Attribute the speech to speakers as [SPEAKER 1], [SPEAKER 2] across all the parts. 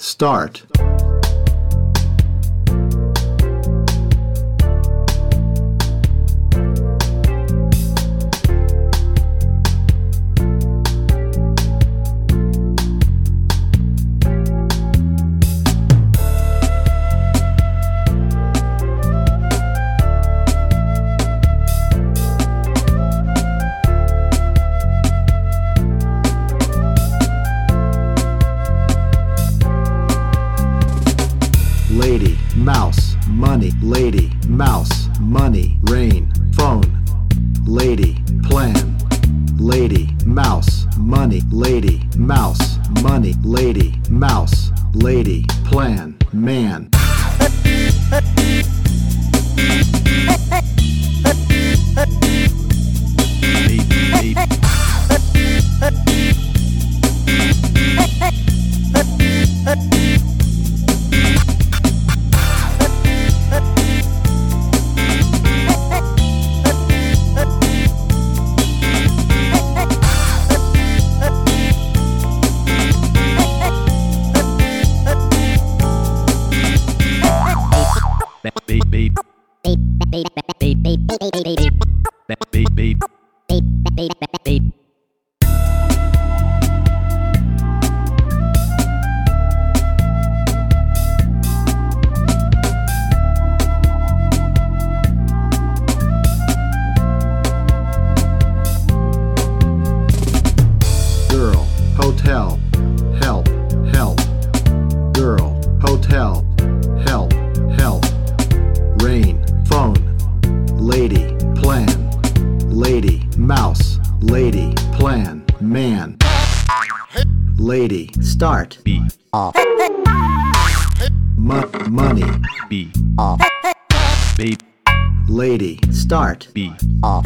[SPEAKER 1] start. Lady, mouse, money, lady, mouse, money, rain, phone, lady, plan, lady, mouse, money, lady, mouse, money, lady, mouse, lady, plan, man. Girl, hotel, help, help. Girl, hotel, help, help. Rain, phone, lady, plan, lady, mouse, lady, plan, man. Lady, start.
[SPEAKER 2] B off.
[SPEAKER 1] Money.
[SPEAKER 2] B off. Babe.
[SPEAKER 1] Lady, start.
[SPEAKER 2] B off.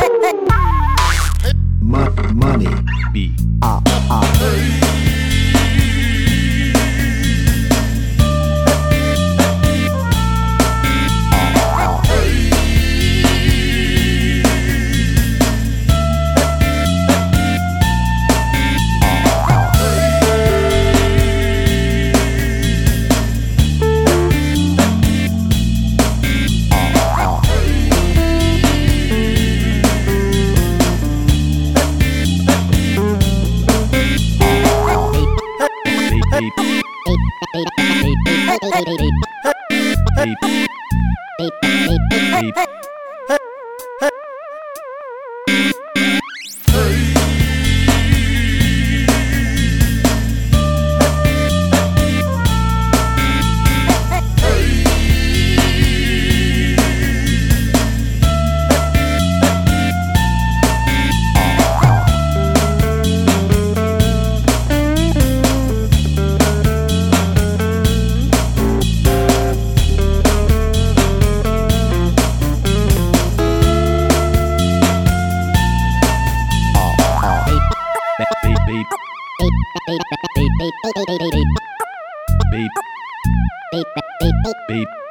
[SPEAKER 1] Money.
[SPEAKER 2] B off. Beep.